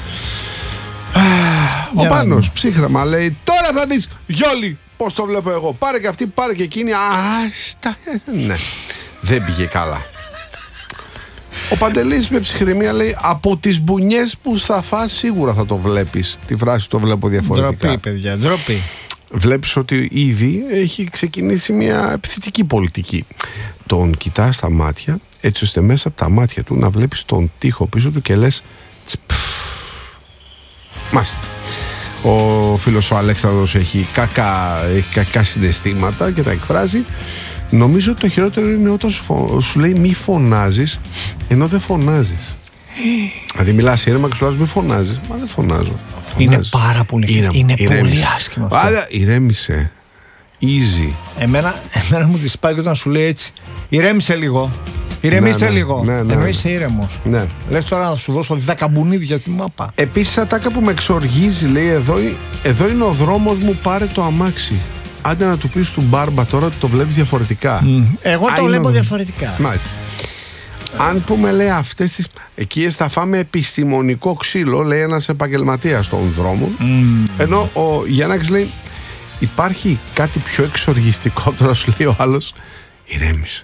Ο Πάνος ψύχρεμα λέει: τώρα θα δεις, Γιώλη, πώς το βλέπω εγώ. Πάρε και αυτή, πάρε και εκείνη. Ναι, δεν πήγε καλά. Ο Παντελής με ψυχραιμία λέει: από τις μπουνιές που θα φας σίγουρα θα το βλέπεις. Τη φράση «το βλέπω διαφορετικά». Ντροπή, παιδιά, ντροπή. Βλέπεις ότι ήδη έχει ξεκινήσει μια επιθετική πολιτική. Τον κοιτάς στα μάτια, έτσι ώστε μέσα από τα μάτια του να βλέπεις τον τοίχο πίσω του και λες μάστε. Ο φίλος ο Αλέξανδρος έχει κακά συναισθήματα και τα εκφράζει. Νομίζω ότι το χειρότερο είναι όταν σου λέει μη φωνάζεις, ενώ δεν φωνάζεις. Δηλαδή μιλάς ήρεμα και σου λέει μη φωνάζεις. Μα δεν φωνάζω. Είναι πάρα πολύ. Είναι πολύ άσχημο αυτό. Άρα ηρέμησε. Easy. Εμένα μου τη σπάει όταν σου λέει έτσι: ηρέμησε λίγο. Ηρεμήστε λίγο. Ενώ είσαι ήρεμος. Ναι. Λες τώρα να σου δώσω 10 μπουνίδια στη μάπα. Επίσης, ατάκα που με εξοργίζει, λέει: εδώ είναι ο δρόμος μου, πάρε το αμάξι. Άντε να του πεις του μπάρμπα τώρα ότι το βλέπεις διαφορετικά. Εγώ το βλέπω διαφορετικά. Μάλιστα. Αν πούμε, λέει, αυτές τις. Εκεί θα φάμε επιστημονικό ξύλο, λέει ένας επαγγελματίας των δρόμων. Ενώ ο Γιαννάκης λέει: υπάρχει κάτι πιο εξοργιστικό από το να σου λέει ο άλλος ηρέμησε.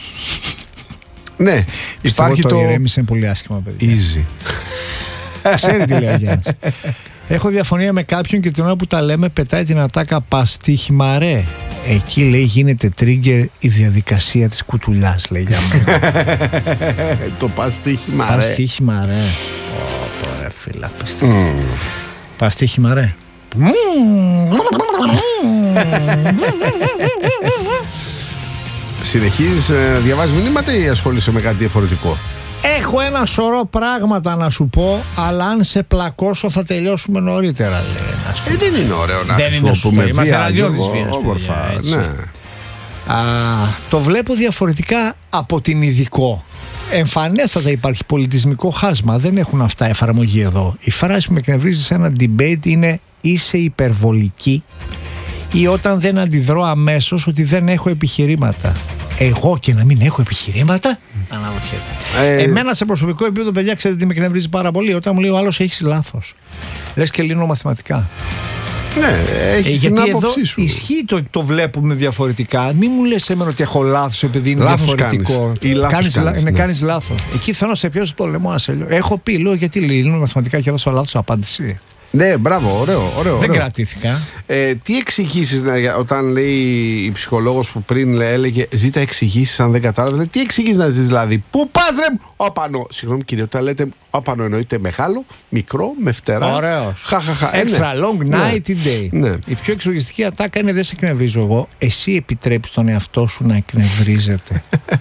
Ναι, υπάρχει το ηρέμησε είναι πολύ άσχημα, παιδιά. Easy. Ξέρει τι λέει ο Γιάννης. Έχω διαφωνία με κάποιον και την ώρα που τα λέμε πετάει την ατάκα παστίχημα ρε. Εκεί, λέει, γίνεται trigger η διαδικασία της κουτουλιάς, λέει, για μένα. Το παστίχημα ρε. Παστίχημα ρε. Ωραία φίλα, παστίχημα ρε. Συνεχίζεις να διαβάζεις μηνύματα ή ασχολείσαι με κάτι διαφορετικό? Έχω ένα σωρό πράγματα να σου πω, αλλά αν σε πλακώσω θα τελειώσουμε νωρίτερα, λέει ένας. Δεν είναι ωραίο να χρησιμοποιούμε βία. Είμαστε εναντίον της βίας, όμορφα. Ναι. Το βλέπω διαφορετικά από την ειδικό. Εμφανέστατα υπάρχει πολιτισμικό χάσμα. Δεν έχουν αυτά εφαρμογή εδώ. Η φράση που με εκνευρίζει σε ένα debate είναι «είσαι υπερβολική» ή όταν δεν αντιδρώ αμέσως ότι δεν έχω επιχειρήματα. Εγώ και να μην έχω επιχειρήματα, αναρωτιέται. Εμένα σε προσωπικό επίπεδο, παιδιά, ξέρετε τι με εκνευρίζει πάρα πολύ? Όταν μου λέει ο άλλος έχεις λάθος. Λες και λύνω μαθηματικά. Ναι, έχεις την άποψή σου. Ισχύει το βλέπουμε διαφορετικά. Μην μου λες εμένα ότι έχω λάθος επειδή είναι λάθος διαφορετικό. Κάνεις λάθος. Εκεί θέλω να σε πιάσω το λαιμό. Έχω πει, λέω, γιατί λύνω μαθηματικά και έδωσα λάθος απάντηση. Ναι, μπράβο, ωραίο. Δεν κρατήθηκα. Τι εξηγήσεις όταν λέει η ψυχολόγος που πριν έλεγε ζήτα εξηγήσεις αν δεν κατάλαβε? Τι εξηγήσεις να ζεις δηλαδή? Πού πας ρε άπανο? Συγγνώμη κύριε, όταν λέτε άπανο εννοείται μεγάλο, μικρό, με φτερά? Ωραίος. Extra long night day. Ναι. Η πιο εξοργιστική ατάκα είναι δεν σε εκνευρίζω εγώ. Εσύ επιτρέπεις τον εαυτό σου να εκνευρίζεται.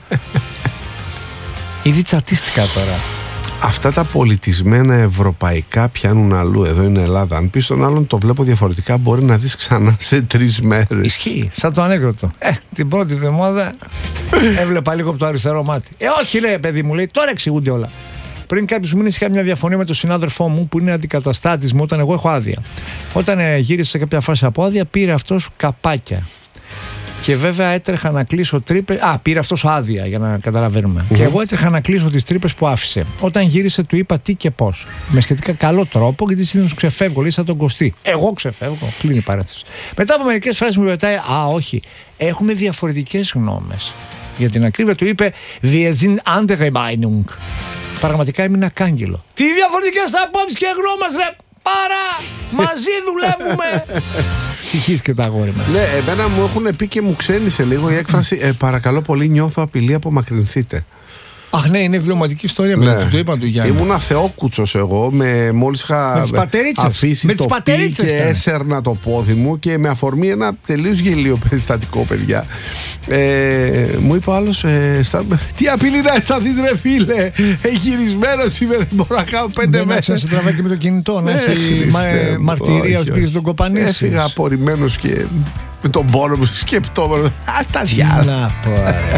Ήδη τσατίστηκα τώρα. Αυτά τα πολιτισμένα ευρωπαϊκά πιάνουν αλλού. Εδώ είναι Ελλάδα. Αν πεις τον άλλον το βλέπω διαφορετικά, μπορεί να δεις ξανά σε 3 μέρες. Ισχύει. Σαν το ανέκδοτο. Την πρώτη εβδομάδα έβλεπα λίγο από το αριστερό μάτι. Όχι, λέει, παιδί μου, λέει, τώρα εξηγούνται όλα. Πριν κάποιους μήνες είχα μια διαφωνία με τον συνάδελφό μου που είναι αντικαταστάτης μου όταν εγώ έχω άδεια. Όταν γύρισε σε κάποια φάση από άδεια, πήρε αυτός καπάκια. Και βέβαια έτρεχα να κλείσω τρύπες. Πήρε αυτός άδεια για να καταλαβαίνουμε. Και εγώ έτρεχα να κλείσω τις τρύπες που άφησε. Όταν γύρισε, του είπα τι και πώς. Με σχετικά καλό τρόπο, γιατί συνήθως ξεφεύγω, λέει σαν τον Κωστή. Εγώ ξεφεύγω. Κλείνει η παρένθεση. Μετά από μερικές φράσεις μου πετάει, όχι, έχουμε διαφορετικές γνώμες. Για την ακρίβεια του είπε, Wir sind andere Meinung. Πραγματικά έμεινα κάγκελο. Τι διαφορετικές απόψεις και γνώμες, ρε! Μαζί δουλεύουμε. Συγχύστηκε τα αγόρι μας. Ναι, εμένα μου έχουν πει και μου ξένησε λίγο η έκφραση παρακαλώ πολύ, νιώθω απειλή, απομακρυνθείτε. Αχ, ναι, είναι βιωματική ιστορία. Ναι. Το είπαν του Γιάννη. Ήμουνα θεόκουτσος εγώ. Μόλις είχα αφήσει το πι και έσαιρνα το πόδι μου και με αφορμή ένα τελείως γελίο περιστατικό, παιδιά. Μου είπε ο άλλος, τι απειλή να αισθανθείς, ρε φίλε. Γυρισμένος είμαι, δεν μπορώ να κάνω 5 μέρες. Να σε τραβάει και με το κινητό, να έχει μαρτυρία ότι πήγες στον κοπανίσεις. Έφυγα απορριμμένος και με τον πόνο μου σκεπτόμενο. Τα διάλα. Να πω, ρε.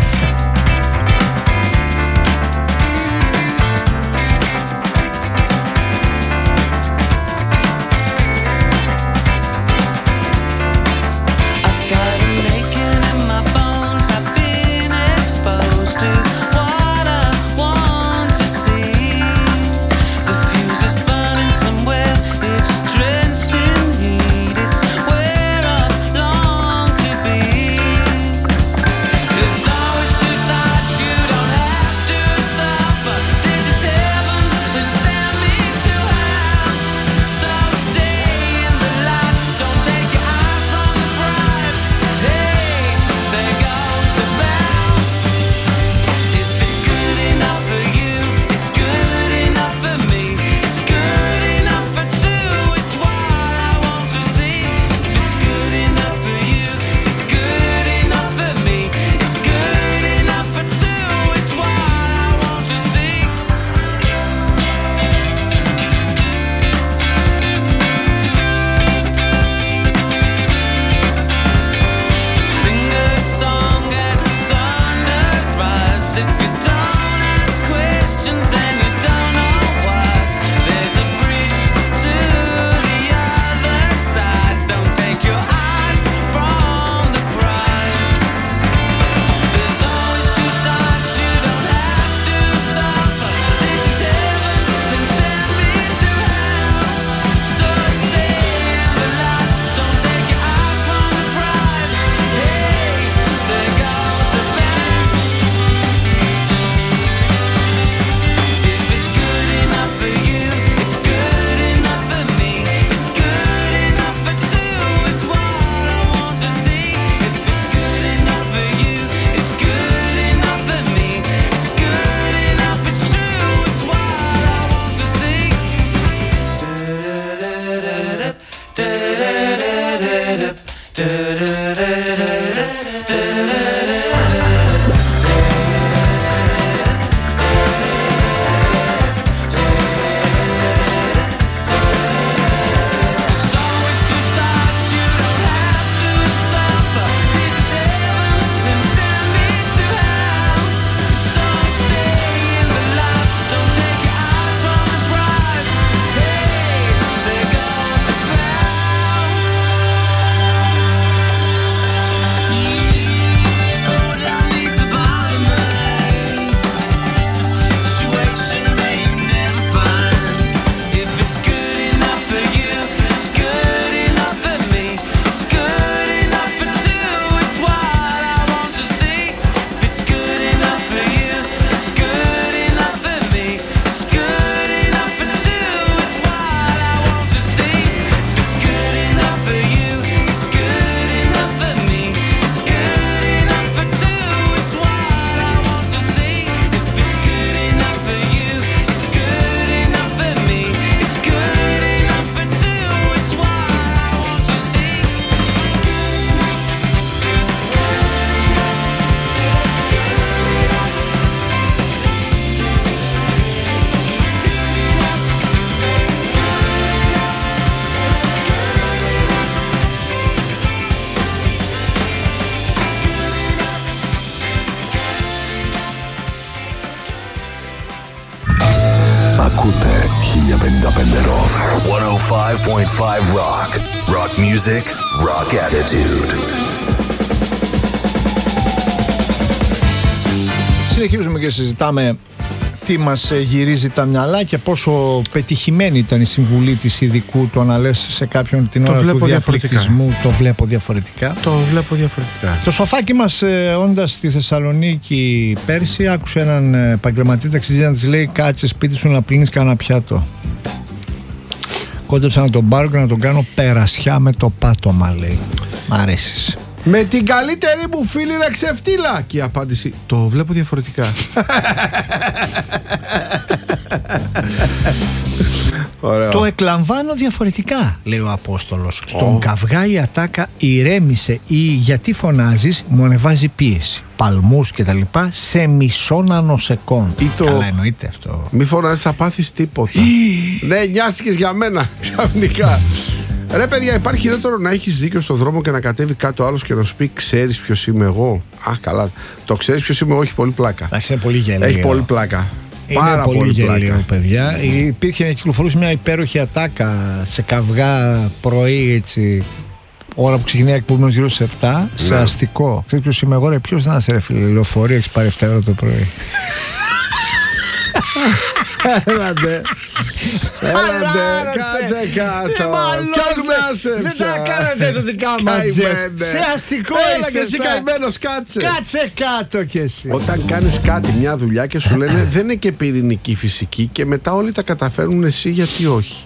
Ακούτε 1055 Rock. 105.5 Rock. Rock music, rock attitude. Συνεχίζουμε και συζητάμε τι μας γυρίζει τα μυαλά και πόσο πετυχημένη ήταν η συμβουλή της ειδικού, το να λες σε κάποιον την ώρα του διαπληκτισμού. Το βλέπω διαφορετικά. Το σοφάκι μας, όντας στη Θεσσαλονίκη πέρσι, άκουσε έναν επαγγελματή ταξιτζή να της λέει: κάτσε σπίτι σου να πλύνεις κανένα πιάτο. Κόντεψα να τον πάρω και να τον κάνω περασιά με το πάτωμα, λέει. Μ' αρέσεις. Με την καλύτερη μου φίλη να ξεφτύλα. Και η απάντηση: το βλέπω διαφορετικά. Ωραίο. Το εκλαμβάνω διαφορετικά, λέει ο Απόστολος. Στον καυγά η ατάκα ηρέμησε ή γιατί φωνάζεις μου ανεβάζει πίεση. Παλμούς και τα λοιπά σε μισό νανοσεκόντ. Καλά εννοείται αυτό. Μη φωνάζεις, θα πάθεις τίποτα. Ναι, νοιάστηκες για μένα ξαφνικά. Ρε παιδιά, υπάρχει χειρότερο να έχεις δίκιο στον δρόμο και να κατέβει κάτω άλλος και να σου πει ξέρεις ποιος είμαι εγώ. Α, καλά. Το ξέρεις ποιος είμαι εγώ έχει πολύ πλάκα. Είναι πολύ γελίο. Έχει πολύ πλάκα. Είναι πάρα πολύ γελίο, πλάκα. παιδιά. Κυκλοφορούσε μια υπέροχη ατάκα σε καυγά πρωί, έτσι. Ώρα που ξεκινάει εκπομπή γύρω σε 7, σε αστικό. Ξέρεις ποιος είμαι εγώ, ρε, ποιος να είσαι, ρε φίλε, λεωφορείο, έχεις πάρει 7 ώρα το πρωί. Έλατε, κάτσε κάτω. Δεν θα κάνετε το δικά μας σε αστικό. Έλα και εσύ καημένος, κάτσε. Κάτσε κάτω κι εσύ. Όταν κάνεις κάτι, μια δουλειά και σου λένε δεν είναι και πυρηνική φυσική και μετά όλοι τα καταφέρνουν, εσύ γιατί όχι.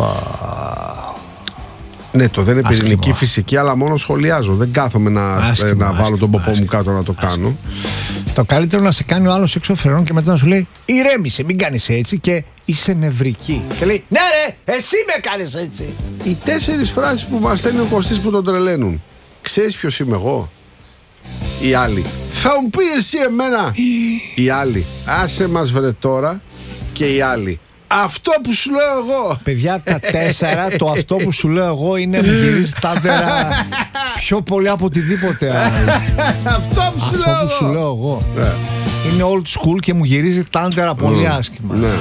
Ναι, το δεν είναι πυρηνική φυσική, αλλά μόνο σχολιάζω. Δεν κάθομαι να βάλω τον ποπό μου κάτω να το κάνω. Το καλύτερο να σε κάνει ο άλλος έξω φρενών και μετά να σου λέει ηρέμησε, μην κάνεις έτσι και είσαι νευρική. Και λέει ναι ρε, εσύ με κάνεις έτσι. Οι 4 φράσεις που μας στέλνει ο Κωστής που τον τρελαίνουν. Ξέρεις ποιος είμαι εγώ? Οι άλλοι. Θα μου πει εσύ εμένα. Οι άλλοι. Άσε μας βρε τώρα. Και οι άλλοι. Αυτό που σου λέω εγώ. Παιδιά, τα 4, το αυτό που σου λέω εγώ είναι μου γυρίζει τάντερα πιο πολύ από οτιδήποτε άλλο. Αυτό που σου λέω εγώ. Είναι old school και μου γυρίζει τάντερα πολύ άσχημα. Ναι.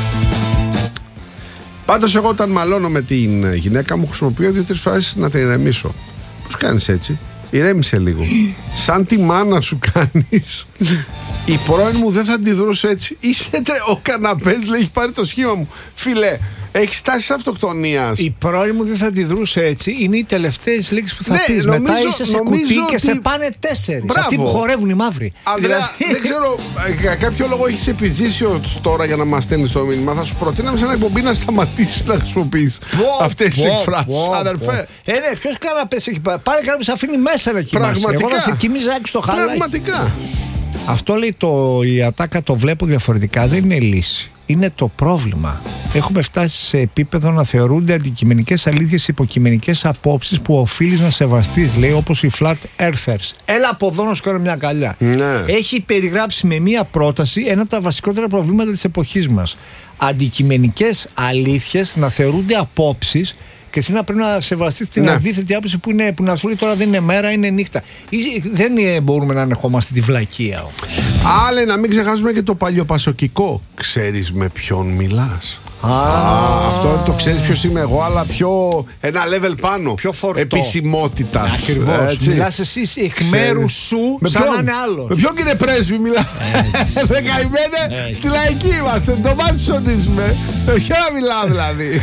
Πάντως εγώ όταν μαλώνω με την γυναίκα μου χρησιμοποιώ 2-3 φράσεις να την ηρεμήσω. Πώς κάνεις έτσι? Ηρέμησε λίγο. Σαν τη μάνα σου κάνεις. Η πρώην μου δεν θα αντιδρούσε έτσι. Ο καναπές λέει έχει πάρει το σχήμα μου. Φίλε, έχεις τάσεις αυτοκτονίας. Η πρώην μου δεν θα αντιδρούσε έτσι. Είναι οι τελευταίες λέξεις που θα πεις. Μετά είσαι σε κουτί και σε πάνε 4. Αυτοί που χορεύουν οι μαύροι. Ανδρέα, δεν ξέρω, για κάποιο λόγο έχεις επιζήσει τώρα για να μας στέλνεις το μήνυμα. Θα σου προτείναμε σε ένα εκπομπή να σταματήσεις να χρησιμοποιείς αυτές τις εκφράσεις. Αδερφέ. Ναι, ποιος καναπές έχει πάρει? Πάρε κανένα που σε αφήνει μέσα να κοιμάσαι. Εγώ να σε κοιμίζω έξω στο χαλάκι. Πραγματικά. Αυτό λέει η ατάκα το βλέπω διαφορετικά. Δεν είναι λύση. Είναι το πρόβλημα. Έχουμε φτάσει σε επίπεδο να θεωρούνται αντικειμενικές αλήθειες υποκειμενικές απόψεις που οφείλεις να σεβαστείς, λέει, όπως οι flat earthers. Έλα από εδώ να σου κάνω μια αγκαλιά. Ναι. Έχει περιγράψει με μια πρόταση ένα από τα βασικότερα προβλήματα της εποχής μας. Αντικειμενικές αλήθειες να θεωρούνται απόψεις και εσύ να πρέπει να σεβαστείς την αντίθετη άποψη που να σου λέει τώρα δεν είναι μέρα, είναι νύχτα. Δεν μπορούμε να ανεχόμαστε τη βλακεία όμως. Άλλε, να μην ξεχάσουμε και το παλιοπασοκικό. Ξέρεις με ποιον μιλάς? Αυτό το ξέρεις ποιος είμαι εγώ, αλλά ένα level πάνω. Πιο φορτό. Επισημότητας. Ακριβώς. Μιλάς εσύ εκ μέρους σου σαν να είναι άλλος. Με ποιον κύριε πρέσβη μιλάς? Με καημένε, στη λαϊκή είμαστε. Το μάτι ψωνίζουμε. Με ποιον να μιλάω δηλαδή?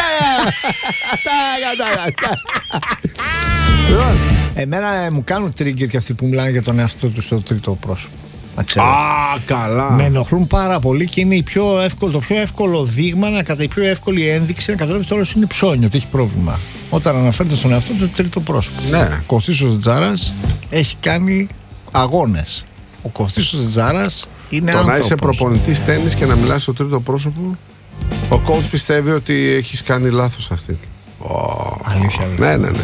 Εμένα μου κάνουν trigger και αυτοί που μιλάνε για τον εαυτό του στο τρίτο πρόσωπο. Καλά. Με ενοχλούν πάρα πολύ και είναι το πιο εύκολο δείγμα, η πιο εύκολη ένδειξη να καταλάβεις ότι όλος είναι ψώνιο, ότι έχει πρόβλημα. Όταν αναφέρεται στον εαυτό του τρίτο πρόσωπο. Ναι. Ο Κωστής ο Τζάρας έχει κάνει αγώνες. Ο Κωστής ο Τζάρας είναι άνθρωπος. Το να είσαι προπονητής τένις και να μιλάς στο τρίτο πρόσωπο, ο coach πιστεύει ότι έχεις κάνει λάθος αυτή. Αλήθεια. Ναι.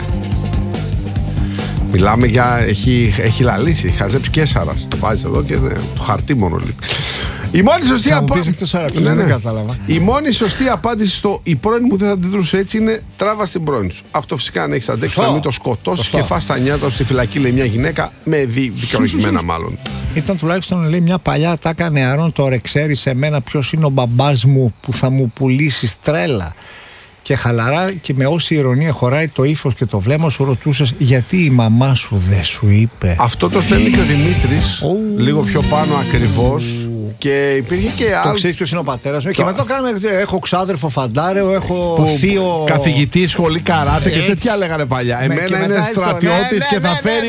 Μιλάμε για. Έχει λαλήσει, έχει χαζέψει και Σάρας. Το βάζει εδώ και το χαρτί μόνο λίγο. Η μόνη σωστή απάντηση. Δεν κατάλαβα. Η μόνη σωστή απάντηση στο η πρώην μου δεν θα αντιδρούσε έτσι είναι τράβα στην πρώην σου. Αυτό φυσικά αν έχει αντέξει να μην το σκοτώσει και φας τα νιάτα στη φυλακή, λέει μια γυναίκα με δικαιολογημένα μάλλον. Ήταν τουλάχιστον, λέει, μια παλιά τάκα νεαρών. Τώρα ξέρεις σε μένα ποιος είναι ο μπαμπάς μου που θα μου πουλήσει τρέλα. Και χαλαρά και με όση ηρωνία χωράει το ύφος και το βλέμμα σου ρωτούσες γιατί η μαμά σου δεν σου είπε. Αυτό το στέλνει και ο Δημήτρης λίγο πιο πάνω ακριβώς. Και υπήρχε και άλλο. Το ξέρεις ποιος είναι ο πατέρας μου. Και μετά κάναμε. Έχω ξάδερφο φαντάρεο, έχω θείο. Καθηγητή σχολή καράτε και τέτοια λέγανε παλιά. Εμένα είναι στρατιώτης και θα φέρει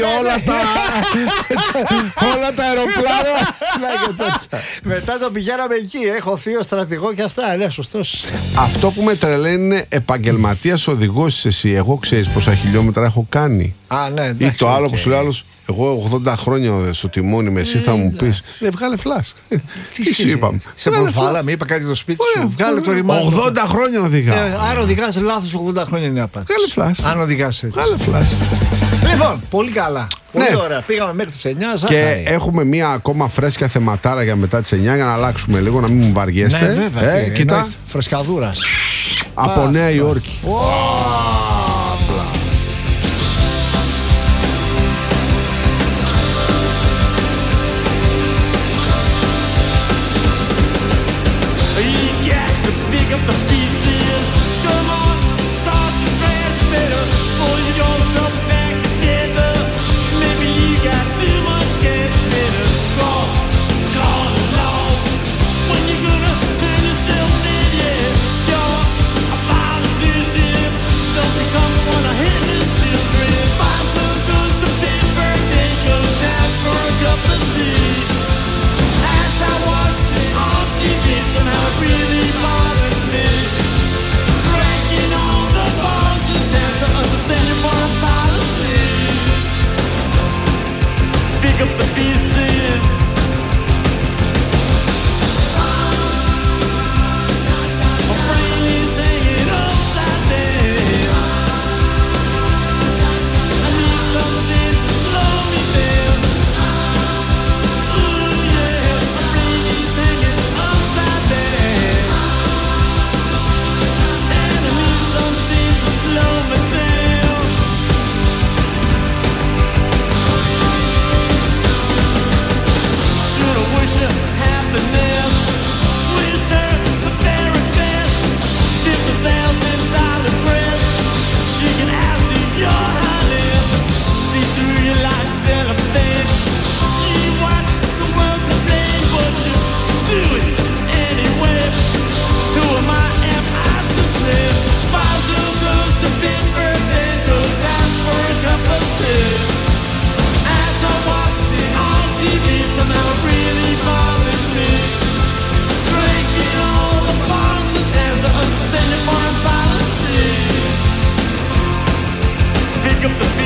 όλα τα αεροπλάνα. Μετά το πηγαίναμε εκεί. Έχω θείο στρατηγό και αυτά. Ναι, σωστός. Αυτό που με τρελαίνει είναι επαγγελματίας οδηγός εσύ. Εγώ ξέρεις πόσα χιλιόμετρα έχω κάνει. Α, ναι, εντάξει, ή το άλλο που οκ. σου λέει άλλος, εγώ 80 χρόνια στο τιμόνι με εσύ θα μου πεις, ναι, βγάλε φλάς. Τι σου είπαμε. Σε προβάλαμε, είπα κάτι στο σπίτι σου. Βγάλε το ρημάδι. 80 χρόνια οδηγά. Άρα οδηγάς λάθος 80 χρόνια είναι η απάντηση. Βγάλε φλάς. Αν οδηγάς έτσι. Βγάλε φλάς. Λοιπόν, πολύ καλά. Πολύ Ναι. ωραία. Πήγαμε μέχρι τις 9. Και έχουμε μία ακόμα φρέσκια θεματάρα για μετά τις 9 για να αλλάξουμε λίγο, να μην μου βαριέστε. Ναι, βέβαια. Κοίτα, Φρεσκαδούρας. από Νέα Υόρκη. You got to pick up the pieces. Come on, start your trash better. Pull yourself back together. Maybe you got too much cash better. Call along. When you gonna turn yourself in, yeah. You're a politician. So become one of Hitler's children. Bottom goes the paper, then goes out for a cup of tea. As I watched it on TV, somehow it really bothered me. Breaking all the laws in town to understand your foreign policy. Pick up the pieces. My brain is hanging upside down. I need something to slow me down. Ooh yeah, my brain is hanging upside down. And I need something to slow me down. Should I wish her happiness? Wish her the very best. $50,000 dress. She can have to your highness. See through your life cellophane. You watch the world complain, but you do it anyway. Who am I to say? Bottom goes to Pittsburgh, then goes out for a cup of tea. As I watched it on TV, somehow it really bothered me. Breaking all the bonds in town to understand your foreign policy. Pick up the